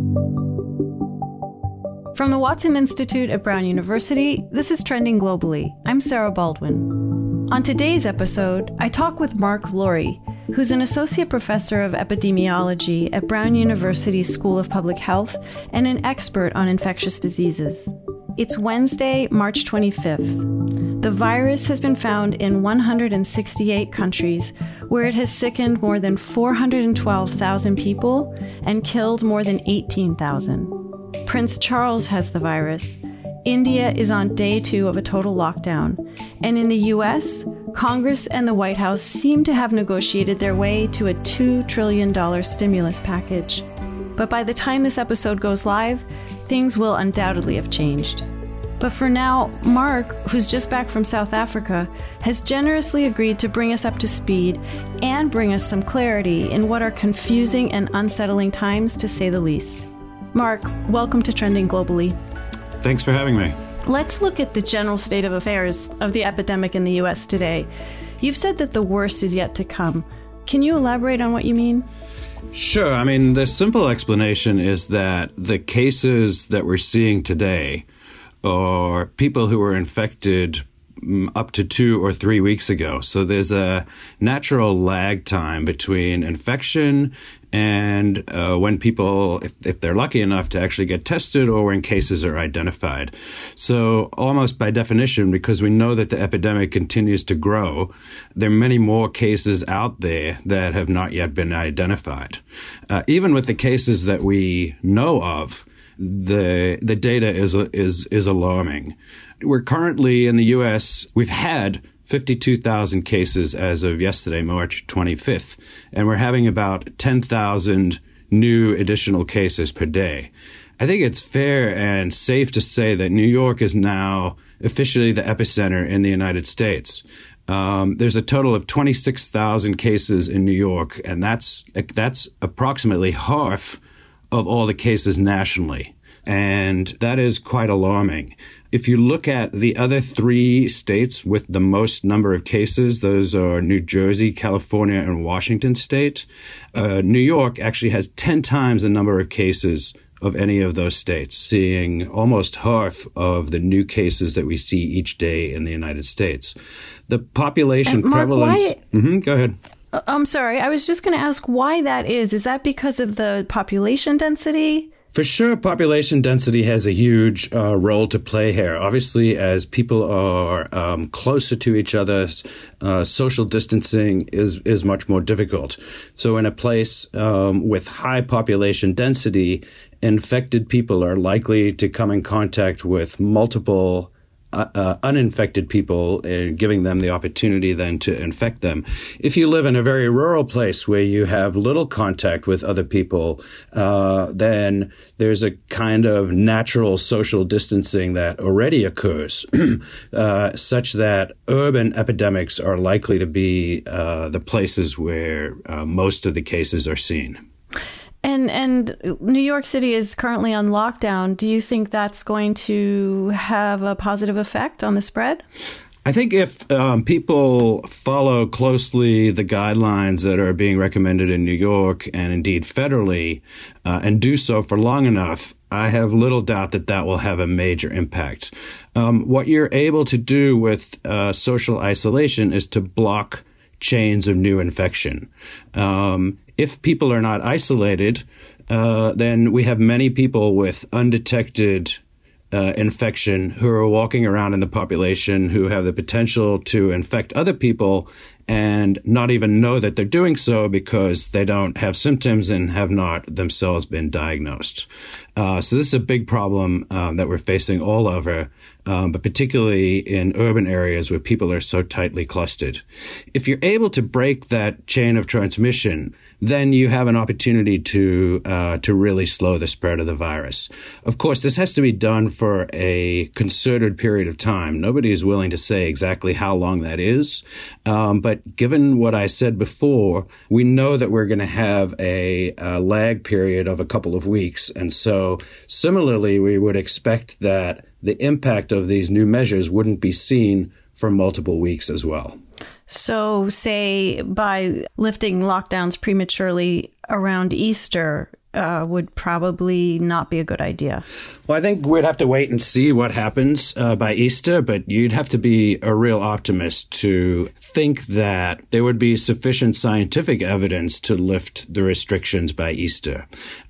From the Watson Institute at Brown University, this is Trending Globally. I'm Sarah Baldwin. On today's episode, I talk with Mark Laurie, who's an associate professor of epidemiology at Brown University's School of Public Health and an expert on infectious diseases. It's Wednesday, March 25th. The virus has been found in 168 countries, where it has sickened more than 412,000 people and killed more than 18,000. Prince Charles has the virus. India is on day 2 of a total lockdown. And in the U.S., Congress and the White House seem to have negotiated their way to a $2 trillion stimulus package. But by the time this episode goes live, things will undoubtedly have changed. But for now, Mark, who's just back from South Africa, has generously agreed to bring us up to speed and bring us some clarity in what are confusing and unsettling times, to say the least. Mark, welcome to Trending Globally. Thanks for having me. Let's look at the general state of affairs of the epidemic in the U.S. today. You've said that the worst is yet to come. Can you elaborate on what you mean? Sure. I mean, the simple explanation is that the cases that we're seeing today are people who were infected up to 2 or 3 weeks ago. So there's a natural lag time between infection and when people, if they're lucky enough to actually get tested, or when cases are identified. So almost by definition, because we know that the epidemic continues to grow, there are many more cases out there that have not yet been identified. Even with the cases that we know of, the data is alarming. We're currently in the U.S., we've had 52,000 cases as of yesterday, March 25th, and we're having about 10,000 new additional cases per day. I think it's fair and safe to say that New York is now officially the epicenter in the United States. There's a total of 26,000 cases in New York, and that's approximately half of all the cases nationally. And that is quite alarming. If you look at the other 3 states with the most number of cases, those are New Jersey, California, and Washington State. New York actually has 10 times the number of cases of any of those states, seeing almost half of the new cases that we see each day in the United States. The population prevalence... Go ahead. I'm sorry. I was just going to ask why that is. Is that because of the population density? For sure, population density has a huge role to play here. Obviously, as people are closer to each other, social distancing is much more difficult. So in a place with high population density, infected people are likely to come in contact with multiple uninfected people, giving them the opportunity then to infect them. If you live in a very rural place where you have little contact with other people, then there's a kind of natural social distancing that already occurs, such that urban epidemics are likely to be the places where most of the cases are seen. And New York City is currently on lockdown. Do you think that's going to have a positive effect on the spread? I think if people follow closely the guidelines that are being recommended in New York and indeed federally, and do so for long enough, I have little doubt that that will have a major impact. What you're able to do with social isolation is to block chains of new infection. If people are not isolated, then we have many people with undetected infection who are walking around in the population who have the potential to infect other people and not even know that they're doing so because they don't have symptoms and have not themselves been diagnosed. So this is a big problem that we're facing all over, but particularly in urban areas where people are so tightly clustered. If you're able to break that chain of transmission, then you have an opportunity to really slow the spread of the virus. Of course, this has to be done for a concerted period of time. Nobody is willing to say exactly how long that is. But given what I said before, we know that we're going to have a lag period of a couple of weeks. And so similarly, we would expect that the impact of these new measures wouldn't be seen for multiple weeks as well. So say by lifting lockdowns prematurely around Easter, would probably not be a good idea. Well, I think we'd have to wait and see what happens by Easter, but you'd have to be a real optimist to think that there would be sufficient scientific evidence to lift the restrictions by Easter.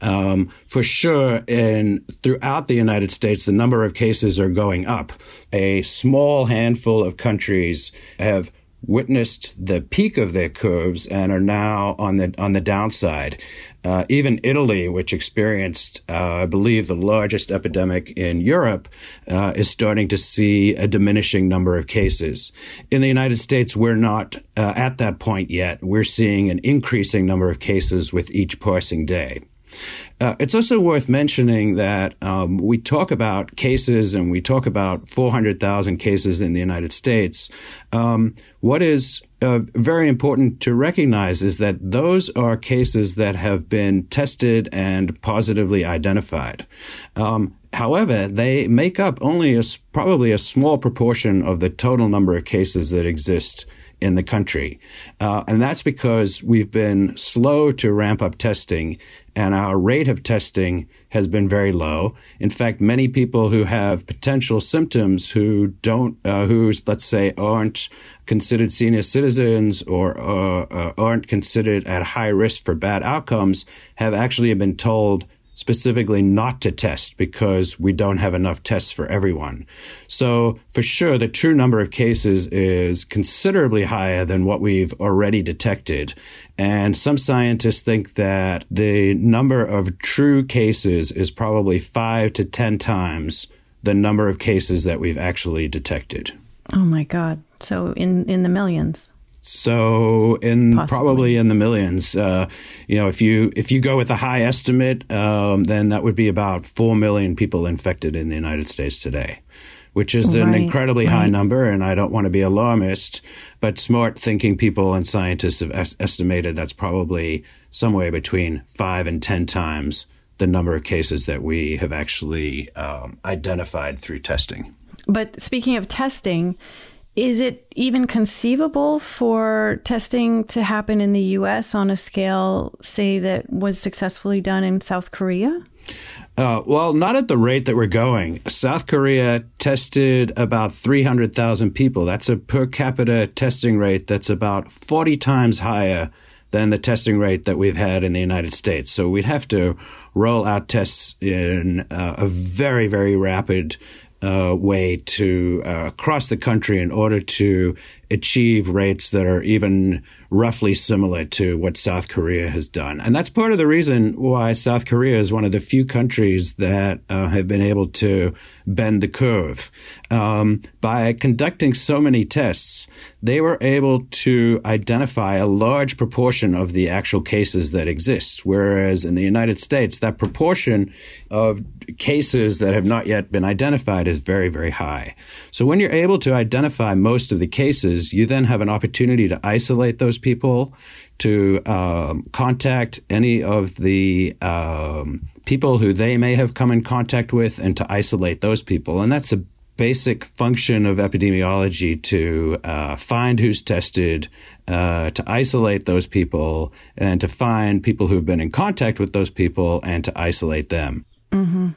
For sure, throughout the United States, the number of cases are going up. A small handful of countries have witnessed the peak of their curves and are now on the downside. Even Italy, which experienced, I believe, the largest epidemic in Europe, is starting to see a diminishing number of cases. In the United States, we're not at that point yet. We're seeing an increasing number of cases with each passing day. It's also worth mentioning that we talk about cases and we talk about 400,000 cases in the United States. What is very important to recognize is that those are cases that have been tested and positively identified. However, they make up only probably a small proportion of the total number of cases that exist in the country. And that's because we've been slow to ramp up testing, and our rate of testing has been very low. In fact, many people who have potential symptoms who let's say, aren't considered senior citizens or aren't considered at high risk for bad outcomes have actually been told specifically not to test because we don't have enough tests for everyone. So for sure, the true number of cases is considerably higher than what we've already detected. And some scientists think that the number of true cases is probably 5 to 10 times the number of cases that we've actually detected. Oh my God. So in the millions. So probably in the millions. If you go with a high estimate, then that would be about 4 million people infected in the United States today, which is an incredibly high number. And I don't want to be alarmist, but smart thinking people and scientists have estimated that's probably somewhere between 5 and 10 times the number of cases that we have actually identified through testing. But speaking of testing, is it even conceivable for testing to happen in the U.S. on a scale, say, that was successfully done in South Korea? Well, not at the rate that we're going. South Korea tested about 300,000 people. That's a per capita testing rate that's about 40 times higher than the testing rate that we've had in the United States. So we'd have to roll out tests in a very, very rapid way to across the country in order to achieve rates that are even roughly similar to what South Korea has done. And that's part of the reason why South Korea is one of the few countries that have been able to bend the curve. By conducting so many tests, they were able to identify a large proportion of the actual cases that exist, whereas in the United States, that proportion of cases that have not yet been identified is very, very high. So when you're able to identify most of the cases, you then have an opportunity to isolate those people, to contact any of the people who they may have come in contact with, and to isolate those people. And that's a basic function of epidemiology, to find who's tested, to isolate those people, and to find people who've been in contact with those people and to isolate them. Mm-hmm.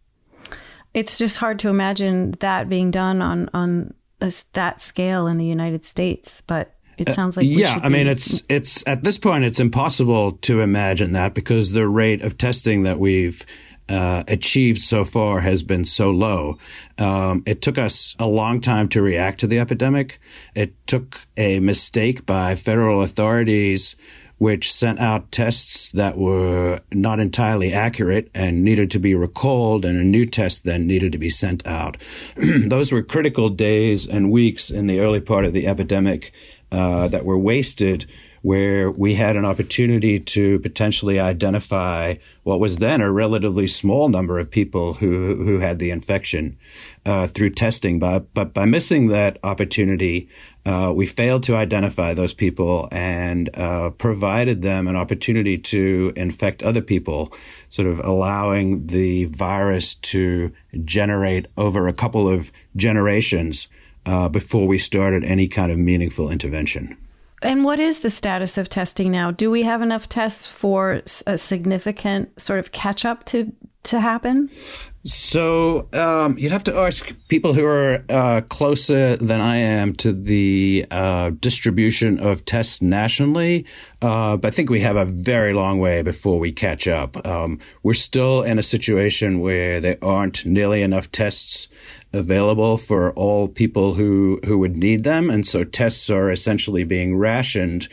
It's just hard to imagine that being done on that scale in the United States, but it sounds like it's at this point it's impossible to imagine that because the rate of testing that we've achieved so far has been so low. It took us a long time to react to the epidemic. It took a mistake by federal authorities which sent out tests that were not entirely accurate and needed to be recalled, and a new test then needed to be sent out. Those were critical days and weeks in the early part of the epidemic that were wasted, where we had an opportunity to potentially identify what was then a relatively small number of people who had the infection through testing. But by missing that opportunity, we failed to identify those people and provided them an opportunity to infect other people, sort of allowing the virus to generate over a couple of generations before we started any kind of meaningful intervention. And what is the status of testing now? Do we have enough tests for a significant sort of catch up to happen? So you'd have to ask people who are closer than I am to the distribution of tests nationally. But I think we have a very long way before we catch up. We're still in a situation where there aren't nearly enough tests available for all people who would need them. And so tests are essentially being rationed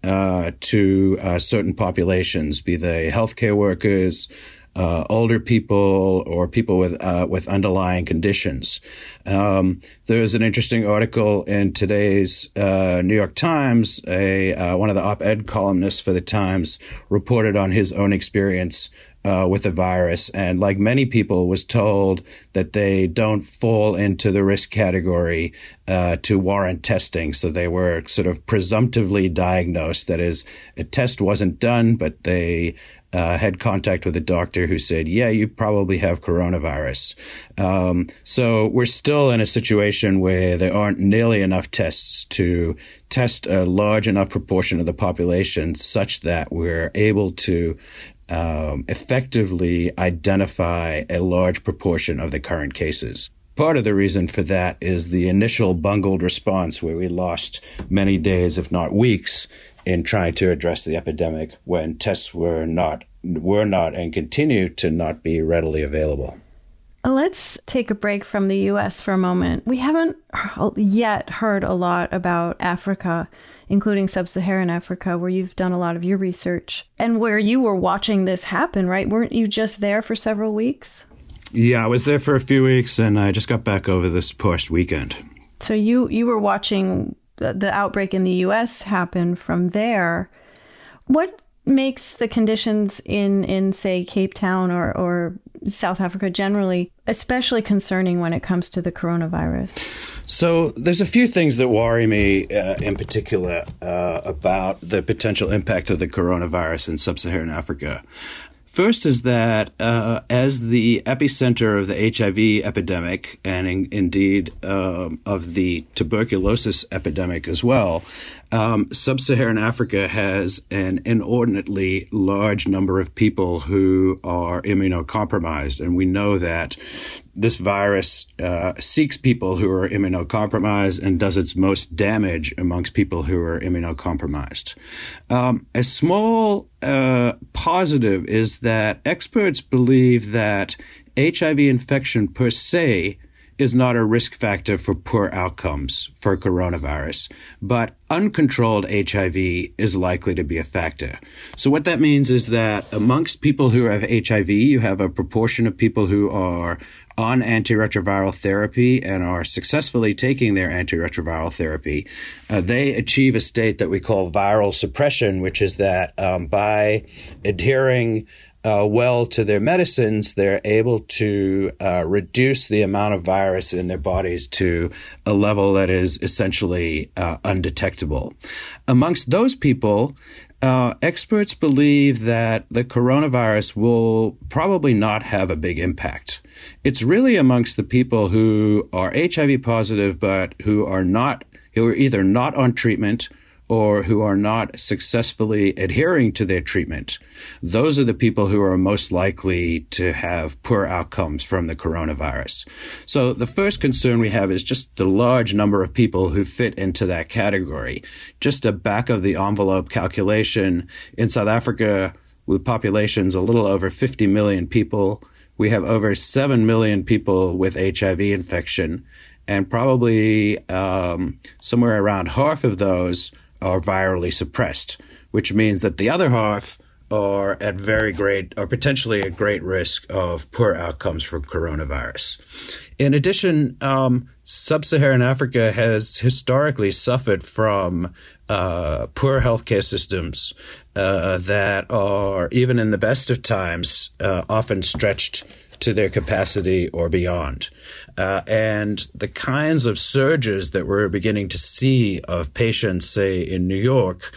to certain populations, be they healthcare workers, older people, or people with underlying conditions. There's an interesting article in today's New York Times. One of the op-ed columnists for the Times reported on his own experience with the virus, and like many people was told that they don't fall into the risk category to warrant testing. So they were sort of presumptively diagnosed. That is, a test wasn't done, but they had contact with a doctor who said, yeah, you probably have coronavirus. So we're still in a situation where there aren't nearly enough tests to test a large enough proportion of the population such that we're able to effectively identify a large proportion of the current cases. Part of the reason for that is the initial bungled response where we lost many days, if not weeks, in trying to address the epidemic when tests were not and continue to not be readily available. Let's take a break from the U.S. for a moment. We haven't yet heard a lot about Africa, including sub-Saharan Africa, where you've done a lot of your research and where you were watching this happen, right? Weren't you just there for several weeks? Yeah, I was there for a few weeks, and I just got back over this past weekend. So you were watching the outbreak in the U.S. happen from there. What makes the conditions in say, Cape Town or South Africa generally especially concerning when it comes to the coronavirus? So there's a few things that worry me in particular about the potential impact of the coronavirus in sub-Saharan Africa. First is that as the epicenter of the HIV epidemic and indeed of the tuberculosis epidemic as well, sub-Saharan Africa has an inordinately large number of people who are immunocompromised. And we know that this virus seeks people who are immunocompromised and does its most damage amongst people who are immunocompromised. A small positive is that experts believe that HIV infection per se is not a risk factor for poor outcomes for coronavirus, but uncontrolled HIV is likely to be a factor. So what that means is that amongst people who have HIV, you have a proportion of people who are on antiretroviral therapy and are successfully taking their antiretroviral therapy. They achieve a state that we call viral suppression, which is that by adhering well to their medicines, they're able to reduce the amount of virus in their bodies to a level that is essentially undetectable. Amongst those people, experts believe that the coronavirus will probably not have a big impact. It's really amongst the people who are HIV positive but who are either not on treatment or who are not successfully adhering to their treatment. Those are the people who are most likely to have poor outcomes from the coronavirus. So the first concern we have is just the large number of people who fit into that category. Just a back of the envelope calculation in South Africa, with populations a little over 50 million people, we have over 7 million people with HIV infection, and probably somewhere around half of those are virally suppressed, which means that the other half are at very great or potentially at great risk of poor outcomes from coronavirus. In addition, sub-Saharan Africa has historically suffered from poor healthcare systems that are, even in the best of times, often stretched to their capacity or beyond. And the kinds of surges that we're beginning to see of patients, say, in New York,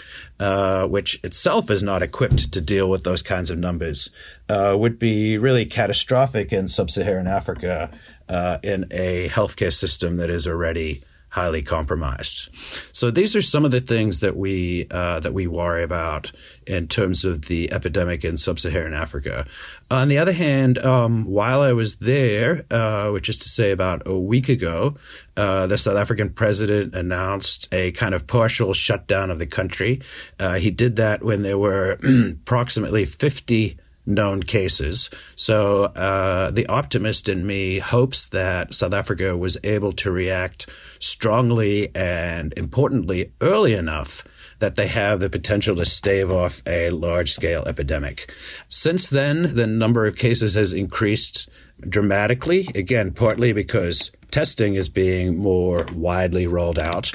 which itself is not equipped to deal with those kinds of numbers, would be really catastrophic in sub-Saharan Africa in a healthcare system that is already highly compromised. So these are some of the things that we worry about in terms of the epidemic in sub-Saharan Africa. On the other hand, while I was there, which is to say about a week ago, the South African president announced a kind of partial shutdown of the country. He did that when there were approximately 50 known cases. So the optimist in me hopes that South Africa was able to react strongly and importantly early enough that they have the potential to stave off a large-scale epidemic. Since then, the number of cases has increased dramatically, again, partly because testing is being more widely rolled out.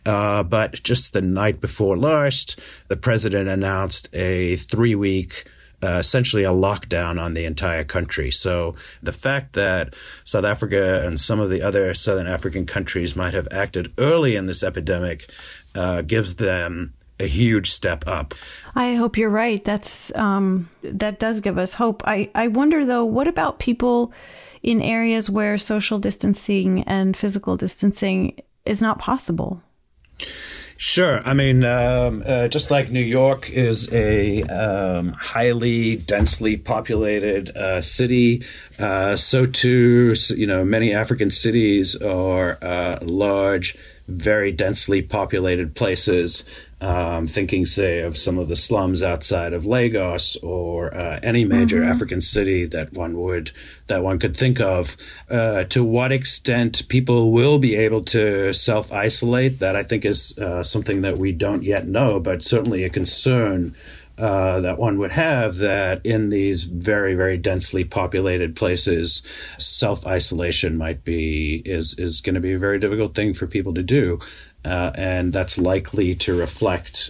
But just the night before last, the president announced a 3-week essentially a lockdown on the entire country. So the fact that South Africa and some of the other Southern African countries might have acted early in this epidemic gives them a huge step up. I hope you're right. That does give us hope. I wonder, though, what about people in areas where social distancing and physical distancing is not possible? Sure. I mean, just like New York is a highly densely populated city, so too, many African cities are large, very densely populated places. Thinking, say, of some of the slums outside of Lagos or any major African city that one could think of. To what extent people will be able to self-isolate, that I think is something that we don't yet know, but certainly a concern that one would have, that in these very, very densely populated places, self-isolation is going to be a very difficult thing for people to do. And that's likely to reflect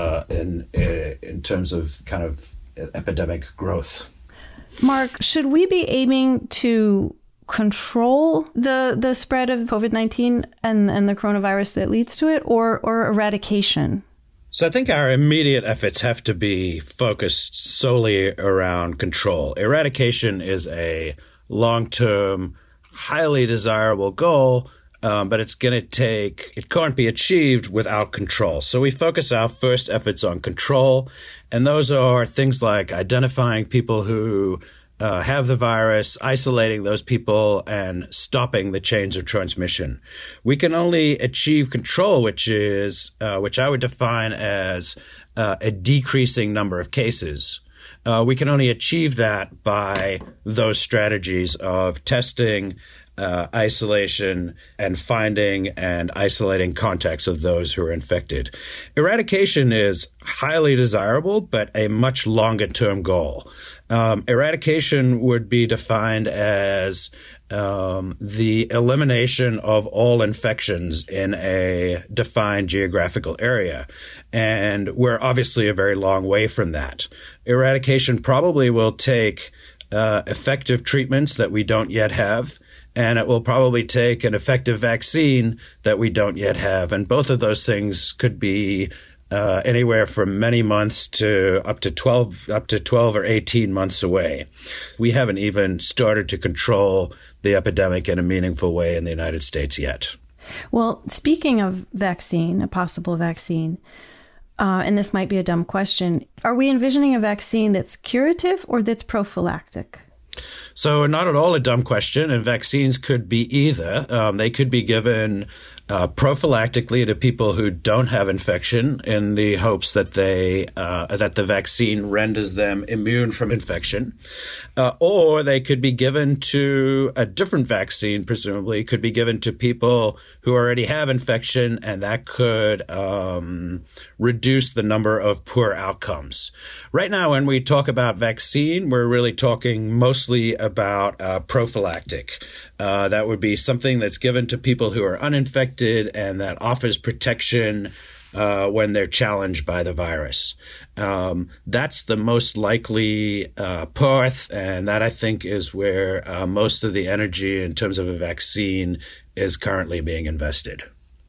in terms of kind of epidemic growth. Mark, should we be aiming to control the spread of COVID-19 and the coronavirus that leads to it, or eradication? So I think our immediate efforts have to be focused solely around control. Eradication is a long-term, highly desirable goal, but it can't be achieved without control. So we focus our first efforts on control, and those are things like identifying people who have the virus, isolating those people, and stopping the chains of transmission. We can only achieve control, which I would define as a decreasing number of cases. We can only achieve that by those strategies of testing, isolation, and finding and isolating contacts of those who are infected. Eradication is highly desirable, but a much longer-term goal. Eradication would be defined as the elimination of all infections in a defined geographical area. And we're obviously a very long way from that. Eradication probably will take effective treatments that we don't yet have, and it will probably take an effective vaccine that we don't yet have. And both of those things could be anywhere from many months to up to 12 or 18 months away. We haven't even started to control the epidemic in a meaningful way in the United States yet. Well, speaking of a possible vaccine, and this might be a dumb question, are we envisioning a vaccine that's curative or that's prophylactic? So not at all a dumb question, and vaccines could be either. They could be given prophylactically to people who don't have infection in the hopes that that the vaccine renders them immune from infection. Or they could be given to a different vaccine, presumably, could be given to people who already have infection, and that could reduce the number of poor outcomes. Right now, when we talk about vaccine, we're really talking mostly about prophylactic. That would be something that's given to people who are uninfected and that offers protection when they're challenged by the virus. That's the most likely path, and that I think is where most of the energy in terms of a vaccine is currently being invested.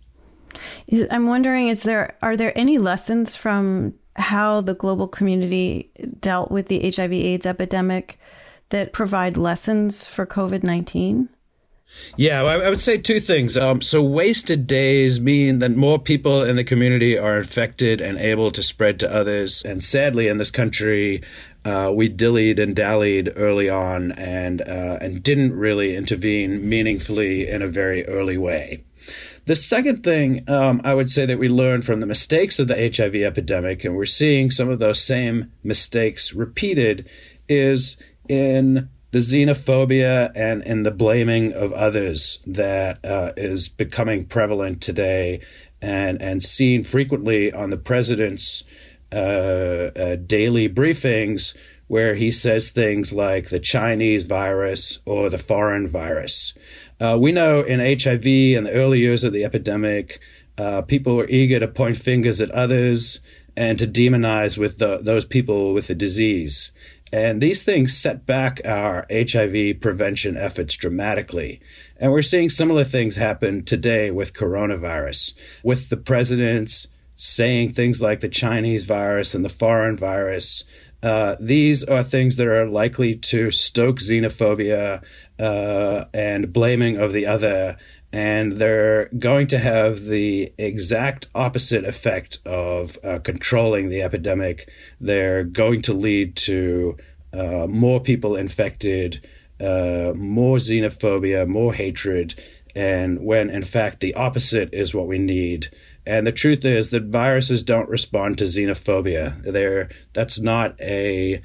I'm wondering, are there any lessons from how the global community dealt with the HIV/AIDS epidemic that provide lessons for COVID-19? Yeah, well, I would say two things. So wasted days mean that more people in the community are infected and able to spread to others. And sadly, in this country, we dillied and dallied early on and didn't really intervene meaningfully in a very early way. The second thing I would say that we learned from the mistakes of the HIV epidemic, and we're seeing some of those same mistakes repeated, is in the xenophobia and in the blaming of others that is becoming prevalent today and seen frequently on the president's daily briefings, where he says things like the Chinese virus or the foreign virus. We know in HIV, in the early years of the epidemic, people were eager to point fingers at others and to demonize with those people with the disease. And these things set back our HIV prevention efforts dramatically. And we're seeing similar things happen today with coronavirus, with the presidents saying things like the Chinese virus and the foreign virus. These are things that are likely to stoke xenophobia and blaming of the other, and they're going to have the exact opposite effect of controlling the epidemic. They're going to lead to more people infected, more xenophobia, more hatred, and when in fact the opposite is what we need. And the truth is that viruses don't respond to xenophobia. That's not a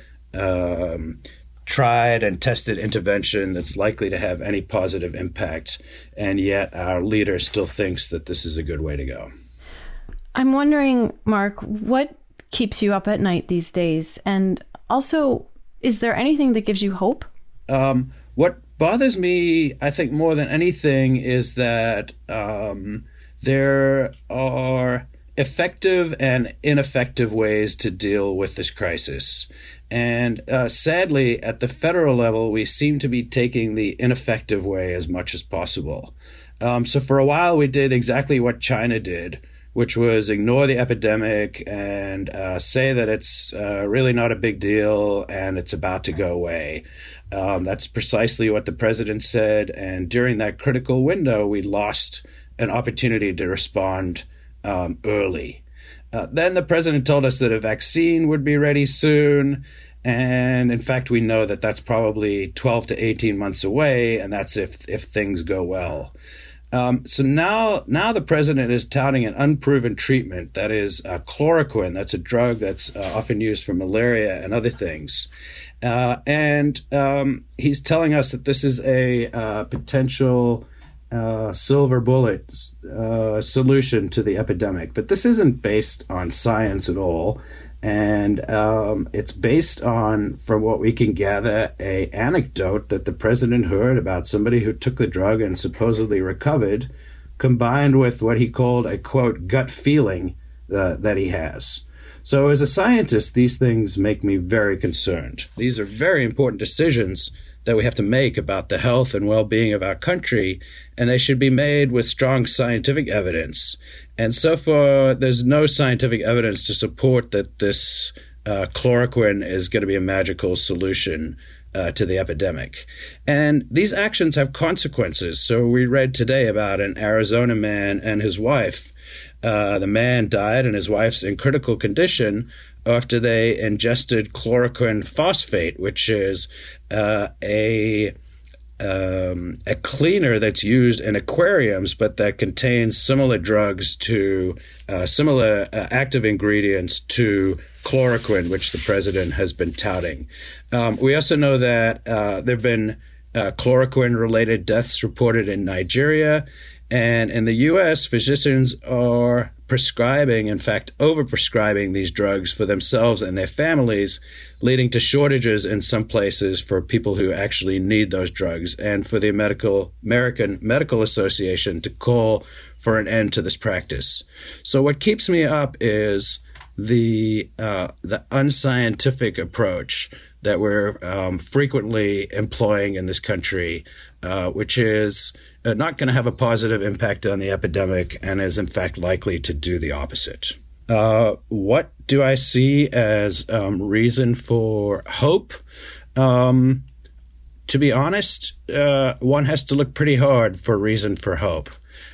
tried and tested intervention that's likely to have any positive impact. And yet our leader still thinks that this is a good way to go. I'm wondering, Mark, what keeps you up at night these days? And also, is there anything that gives you hope? What bothers me, I think, more than anything is that there are effective and ineffective ways to deal with this crisis. And sadly, at the federal level, we seem to be taking the ineffective way as much as possible. So for a while, we did exactly what China did, which was ignore the epidemic and say that it's really not a big deal and it's about to go away. That's precisely what the president said. And during that critical window, we lost an opportunity to respond early. Then the president told us that a vaccine would be ready soon. And in fact, we know that that's probably 12 to 18 months away, and that's if things go well. So now the president is touting an unproven treatment, that is chloroquine. That's a drug that's often used for malaria and other things. And he's telling us that this is a potential silver bullet solution to the epidemic. But this isn't based on science at all. And it's based on, from what we can gather, an anecdote that the president heard about somebody who took the drug and supposedly recovered, combined with what he called a, quote, gut feeling that he has. So as a scientist, these things make me very concerned. These are very important decisions that we have to make about the health and well-being of our country, and they should be made with strong scientific evidence. And so far, there's no scientific evidence to support that this chloroquine is going to be a magical solution to the epidemic. And these actions have consequences. So we read today about an Arizona man and his wife. The man died and his wife's in critical condition after they ingested chloroquine phosphate, which is a cleaner that's used in aquariums, but that contains similar drugs to similar active ingredients to chloroquine, which the president has been touting. We also know that there have been chloroquine-related deaths reported in Nigeria. And in the U.S., physicians are prescribing, in fact, overprescribing these drugs for themselves and their families, leading to shortages in some places for people who actually need those drugs, and for the American Medical Association to call for an end to this practice. So what keeps me up is the unscientific approach that we're frequently employing in this country, which is not going to have a positive impact on the epidemic and is in fact likely to do the opposite. What do I see as reason for hope? to be honest, one has to look pretty hard for reason for hope.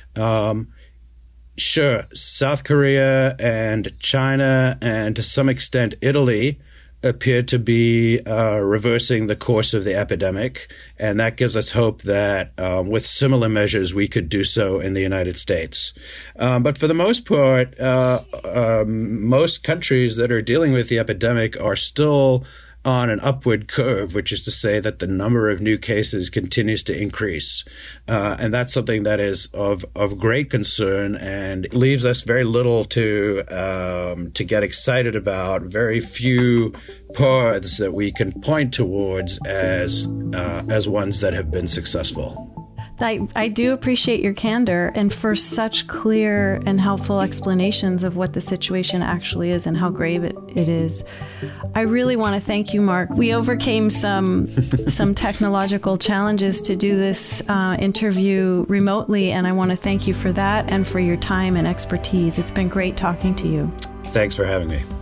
Sure, South Korea and China and to some extent Italy appear to be reversing the course of the epidemic, and that gives us hope that with similar measures we could do so in the United States. But for the most part, most countries that are dealing with the epidemic are still on an upward curve, which is to say that the number of new cases continues to increase. And that's something that is of great concern and leaves us very little to get excited about, very few paths that we can point towards as ones that have been successful. I do appreciate your candor and for such clear and helpful explanations of what the situation actually is and how grave it is. I really want to thank you, Mark. We overcame some technological challenges to do this interview remotely, and I want to thank you for that and for your time and expertise. It's been great talking to you. Thanks for having me.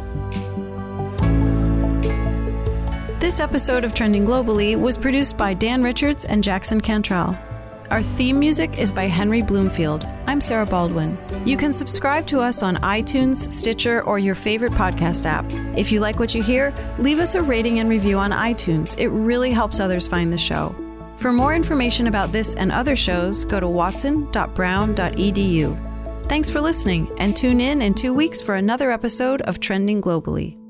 This episode of Trending Globally was produced by Dan Richards and Jackson Cantrell. Our theme music is by Henry Bloomfield. I'm Sarah Baldwin. You can subscribe to us on iTunes, Stitcher, or your favorite podcast app. If you like what you hear, leave us a rating and review on iTunes. It really helps others find the show. For more information about this and other shows, go to watson.brown.edu. Thanks for listening, and tune in 2 weeks for another episode of Trending Globally.